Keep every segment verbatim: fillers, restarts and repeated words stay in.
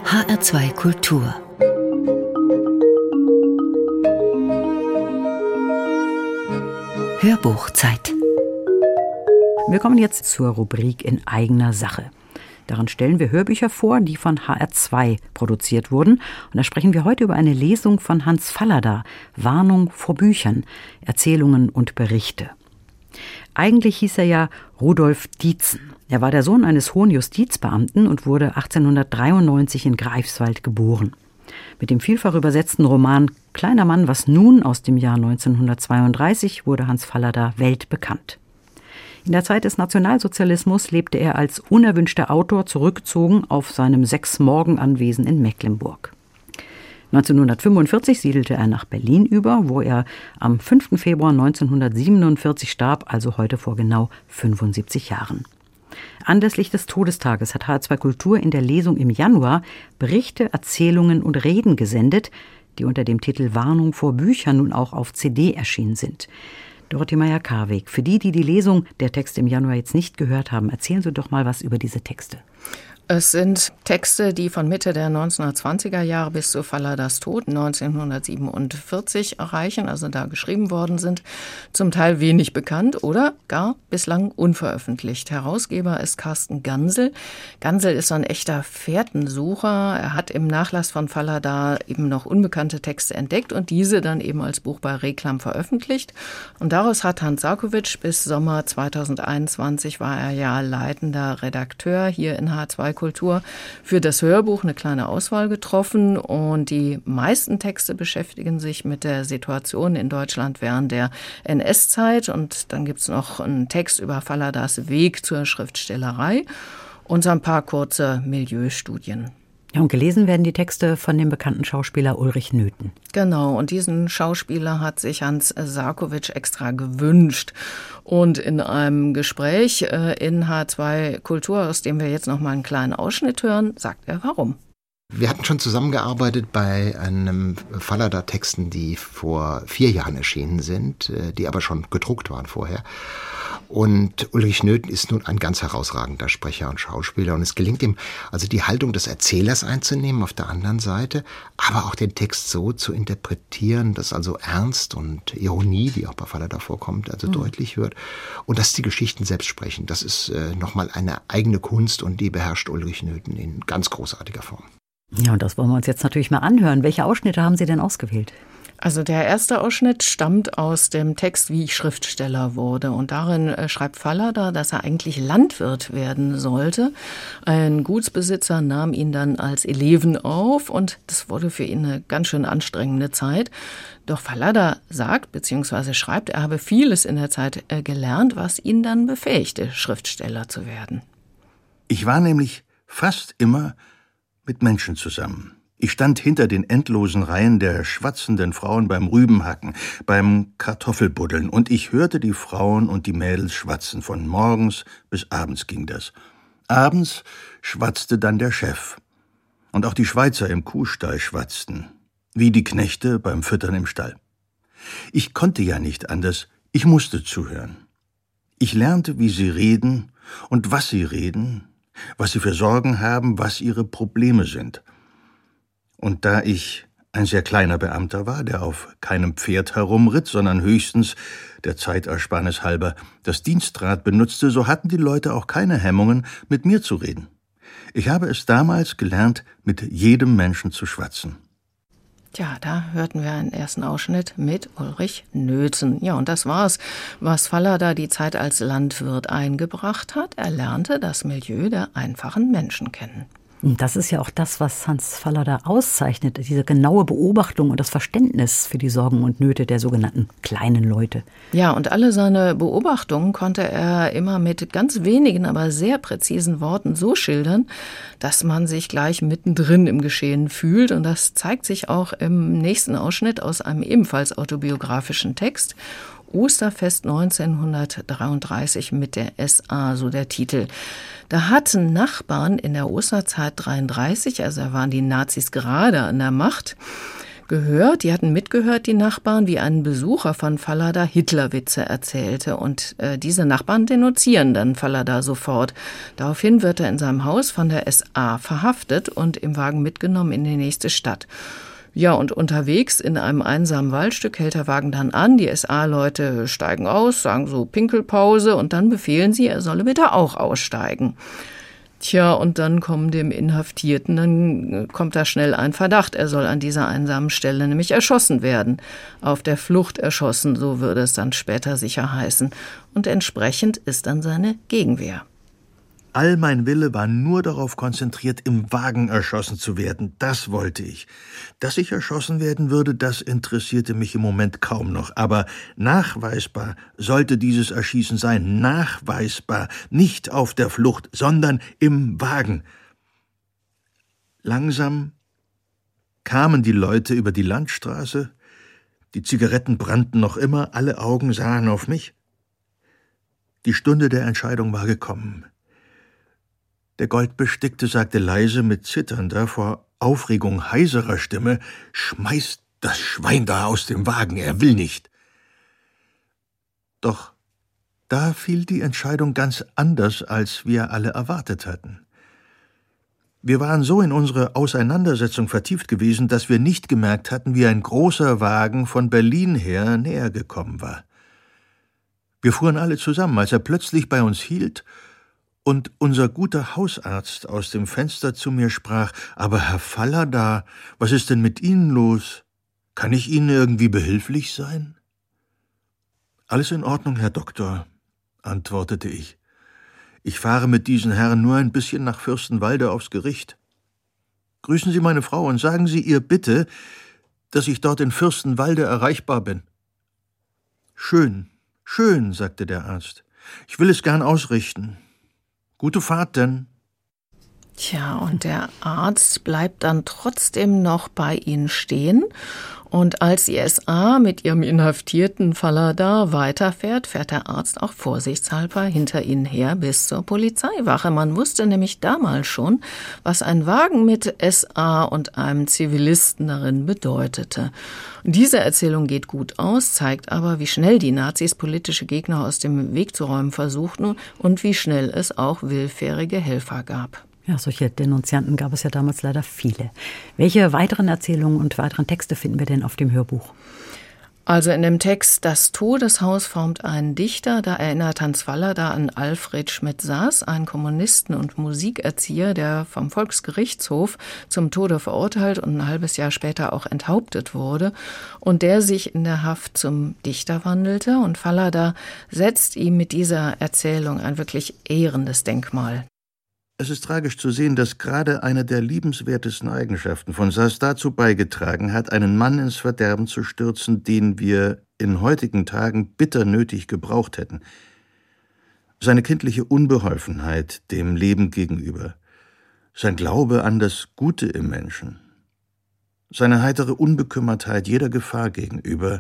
H R zwei Kultur. Hörbuchzeit. Wir kommen jetzt zur Rubrik in eigener Sache. Darin stellen wir Hörbücher vor, die von H R zwei produziert wurden. Und da sprechen wir heute über eine Lesung von Hans Fallada, Warnung vor Büchern, Erzählungen und Berichte. Eigentlich hieß er ja Rudolf Dietzen. Er war der Sohn eines hohen Justizbeamten und wurde achtzehnhundertdreiundneunzig in Greifswald geboren. Mit dem vielfach übersetzten Roman »Kleiner Mann, was nun?« aus dem Jahr neunzehnhundertzweiunddreißig wurde Hans Fallada weltbekannt. In der Zeit des Nationalsozialismus lebte er als unerwünschter Autor zurückgezogen auf seinem Sechs-Morgen-Anwesen in Mecklenburg. neunzehnhundertfünfundvierzig siedelte er nach Berlin über, wo er am fünften Februar neunzehnhundertsiebenundvierzig starb, also heute vor genau fünfundsiebzig Jahren. Anlässlich des Todestages hat H R zwei Kultur in der Lesung im Januar Berichte, Erzählungen und Reden gesendet, die unter dem Titel Warnung vor Büchern nun auch auf C D erschienen sind. Dorothee Meyer-Karweg, für die, die die Lesung der Texte im Januar jetzt nicht gehört haben, erzählen Sie doch mal was über diese Texte. Es sind Texte, die von Mitte der neunzehnhundertzwanziger Jahre bis zu Falladas Tod neunzehnhundertsiebenundvierzig erreichen, also da geschrieben worden sind, zum Teil wenig bekannt oder gar bislang unveröffentlicht. Herausgeber ist Carsten Gansel. Gansel ist so ein echter Fährtensucher. Er hat im Nachlass von Fallada eben noch unbekannte Texte entdeckt und diese dann eben als Buch bei Reklam veröffentlicht. Und daraus hat Hans Sarkowitsch bis Sommer zweitausendeinundzwanzig war er ja leitender Redakteur hier in H R zwei Kultur für das Hörbuch eine kleine Auswahl getroffen und die meisten Texte beschäftigen sich mit der Situation in Deutschland während der N S-Zeit und dann gibt es noch einen Text über Falladas Weg zur Schriftstellerei und so ein paar kurze Milieustudien. Ja, und gelesen werden die Texte von dem bekannten Schauspieler Ulrich Nöthen. Genau, und diesen Schauspieler hat sich Hans Sarkowitsch extra gewünscht. Und in einem Gespräch in H R zwei Kultur, aus dem wir jetzt noch mal einen kleinen Ausschnitt hören, sagt er warum. Wir hatten schon zusammengearbeitet bei einem Fallada-Texten, die vor vier Jahren erschienen sind, die aber schon gedruckt waren vorher. Und Ulrich Nöthen ist nun ein ganz herausragender Sprecher und Schauspieler. Und es gelingt ihm, also die Haltung des Erzählers einzunehmen auf der anderen Seite, aber auch den Text so zu interpretieren, dass also Ernst und Ironie, die auch bei Fallada vorkommt, also mhm. deutlich wird. Und dass die Geschichten selbst sprechen. Das ist äh, nochmal eine eigene Kunst und die beherrscht Ulrich Nöthen in ganz großartiger Form. Ja, und das wollen wir uns jetzt natürlich mal anhören. Welche Ausschnitte haben Sie denn ausgewählt? Also der erste Ausschnitt stammt aus dem Text Wie ich Schriftsteller wurde. Und darin schreibt Fallada, dass er eigentlich Landwirt werden sollte. Ein Gutsbesitzer nahm ihn dann als Eleven auf und das wurde für ihn eine ganz schön anstrengende Zeit. Doch Fallada sagt bzw. schreibt, er habe vieles in der Zeit gelernt, was ihn dann befähigte, Schriftsteller zu werden. Ich war nämlich fast immer mit Menschen zusammen. Ich stand hinter den endlosen Reihen der schwatzenden Frauen beim Rübenhacken, beim Kartoffelbuddeln und ich hörte die Frauen und die Mädels schwatzen. Von morgens bis abends ging das. Abends schwatzte dann der Chef. Und auch die Schweizer im Kuhstall schwatzten, wie die Knechte beim Füttern im Stall. Ich konnte ja nicht anders, ich musste zuhören. Ich lernte, wie sie reden und was sie reden, was sie für Sorgen haben, was ihre Probleme sind. Und da ich ein sehr kleiner Beamter war, der auf keinem Pferd herumritt, sondern höchstens, der Zeitersparnis halber, das Dienstrad benutzte, so hatten die Leute auch keine Hemmungen, mit mir zu reden. Ich habe es damals gelernt, mit jedem Menschen zu schwatzen. Tja, da hörten wir einen ersten Ausschnitt mit Ulrich Nöthen. Ja, und das war's, was Fallada die Zeit als Landwirt eingebracht hat. Er lernte das Milieu der einfachen Menschen kennen. Das ist ja auch das, was Hans Fallada auszeichnet, diese genaue Beobachtung und das Verständnis für die Sorgen und Nöte der sogenannten kleinen Leute. Ja, und alle seine Beobachtungen konnte er immer mit ganz wenigen, aber sehr präzisen Worten so schildern, dass man sich gleich mittendrin im Geschehen fühlt. Und das zeigt sich auch im nächsten Ausschnitt aus einem ebenfalls autobiografischen Text. Osterfest neunzehnhundertdreiunddreißig mit der S A, so der Titel. Da hatten Nachbarn in der Osterzeit dreiunddreißig, also da waren die Nazis gerade an der Macht, gehört, die hatten mitgehört, die Nachbarn, wie ein Besucher von Fallada Hitlerwitze erzählte. Und äh, diese Nachbarn denunzieren dann Fallada sofort. Daraufhin wird er in seinem Haus von der S A verhaftet und im Wagen mitgenommen in die nächste Stadt. Ja, und unterwegs in einem einsamen Waldstück hält der Wagen dann an. Die S A-Leute steigen aus, sagen so Pinkelpause und dann befehlen sie, er solle bitte auch aussteigen. Tja, und dann kommen dem Inhaftierten, dann kommt da schnell ein Verdacht, er soll an dieser einsamen Stelle nämlich erschossen werden. Auf der Flucht erschossen, so würde es dann später sicher heißen. Und entsprechend ist dann seine Gegenwehr. All mein Wille war nur darauf konzentriert, im Wagen erschossen zu werden. Das wollte ich. Dass ich erschossen werden würde, das interessierte mich im Moment kaum noch. Aber nachweisbar sollte dieses Erschießen sein. Nachweisbar. Nicht auf der Flucht, sondern im Wagen. Langsam kamen die Leute über die Landstraße. Die Zigaretten brannten noch immer. Alle Augen sahen auf mich. Die Stunde der Entscheidung war gekommen. Der Goldbestickte sagte leise mit zitternder, vor Aufregung heiserer Stimme: »Schmeißt das Schwein da aus dem Wagen, er will nicht.« Doch da fiel die Entscheidung ganz anders, als wir alle erwartet hatten. Wir waren so in unsere Auseinandersetzung vertieft gewesen, dass wir nicht gemerkt hatten, wie ein großer Wagen von Berlin her näher gekommen war. Wir fuhren alle zusammen, als er plötzlich bei uns hielt und unser guter Hausarzt aus dem Fenster zu mir sprach: »Aber Herr Fallada, was ist denn mit Ihnen los? Kann ich Ihnen irgendwie behilflich sein?« »Alles in Ordnung, Herr Doktor«, antwortete ich. »Ich fahre mit diesen Herren nur ein bisschen nach Fürstenwalde aufs Gericht. Grüßen Sie meine Frau und sagen Sie ihr bitte, dass ich dort in Fürstenwalde erreichbar bin.« »Schön, schön«, sagte der Arzt. »Ich will es gern ausrichten. Gute Fahrt denn.« Tja, und der Arzt bleibt dann trotzdem noch bei ihnen stehen. Und als die S A mit ihrem inhaftierten Fallada weiterfährt, fährt der Arzt auch vorsichtshalber hinter ihnen her bis zur Polizeiwache. Man wusste nämlich damals schon, was ein Wagen mit S A und einem Zivilisten darin bedeutete. Und diese Erzählung geht gut aus, zeigt aber, wie schnell die Nazis politische Gegner aus dem Weg zu räumen versuchten und wie schnell es auch willfährige Helfer gab. Ja, solche Denunzianten gab es ja damals leider viele. Welche weiteren Erzählungen und weiteren Texte finden wir denn auf dem Hörbuch? Also in dem Text »Das Todeshaus formt einen Dichter«, da erinnert Hans Fallada an Alfred Schmidt-Saß, einen Kommunisten und Musikerzieher, der vom Volksgerichtshof zum Tode verurteilt und ein halbes Jahr später auch enthauptet wurde und der sich in der Haft zum Dichter wandelte. Und Fallada setzt ihm mit dieser Erzählung ein wirklich ehrendes Denkmal. Es ist tragisch zu sehen, dass gerade eine der liebenswertesten Eigenschaften von Saß dazu beigetragen hat, einen Mann ins Verderben zu stürzen, den wir in heutigen Tagen bitter nötig gebraucht hätten. Seine kindliche Unbeholfenheit dem Leben gegenüber, sein Glaube an das Gute im Menschen, seine heitere Unbekümmertheit jeder Gefahr gegenüber,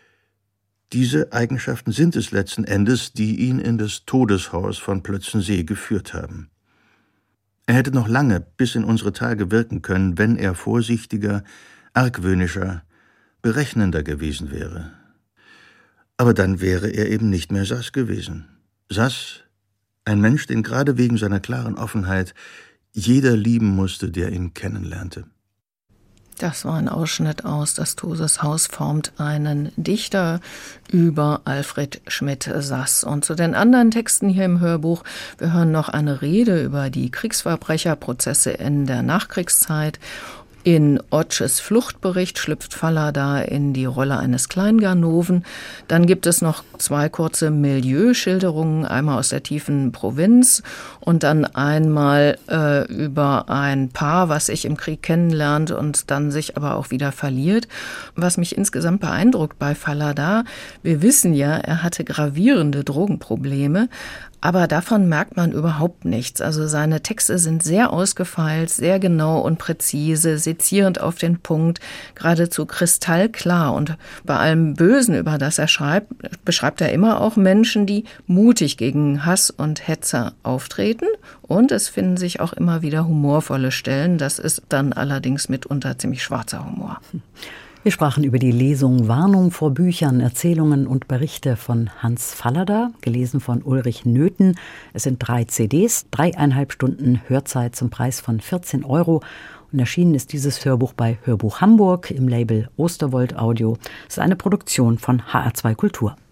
diese Eigenschaften sind es letzten Endes, die ihn in das Todeshaus von Plötzensee geführt haben. Er hätte noch lange bis in unsere Tage wirken können, wenn er vorsichtiger, argwöhnischer, berechnender gewesen wäre. Aber dann wäre er eben nicht mehr Saß gewesen. Saß, ein Mensch, den gerade wegen seiner klaren Offenheit jeder lieben musste, der ihn kennenlernte. Das war ein Ausschnitt aus »Das Todeshaus formt einen Dichter« über Alfred Schmidt-Saß. Und zu den anderen Texten hier im Hörbuch, wir hören noch eine Rede über die Kriegsverbrecherprozesse in der Nachkriegszeit. In Otsches Fluchtbericht schlüpft Fallada in die Rolle eines Kleinganoven. Dann gibt es noch zwei kurze Milieuschilderungen, einmal aus der tiefen Provinz und dann einmal äh, über ein Paar, was sich im Krieg kennenlernt und dann sich aber auch wieder verliert. Was mich insgesamt beeindruckt bei Fallada, wir wissen ja, er hatte gravierende Drogenprobleme, aber davon merkt man überhaupt nichts. Also seine Texte sind sehr ausgefeilt, sehr genau und präzise, sezierend auf den Punkt, geradezu kristallklar. Und bei allem Bösen, über das er schreibt, beschreibt er immer auch Menschen, die mutig gegen Hass und Hetzer auftreten. Und es finden sich auch immer wieder humorvolle Stellen. Das ist dann allerdings mitunter ziemlich schwarzer Humor. Wir sprachen über die Lesung Warnung vor Büchern, Erzählungen und Berichte von Hans Fallada, gelesen von Ulrich Nöthen. Es sind drei C Ds, dreieinhalb Stunden Hörzeit zum Preis von vierzehn Euro. Und erschienen ist dieses Hörbuch bei Hörbuch Hamburg im Label Osterwold Audio. Es ist eine Produktion von H R zwei Kultur.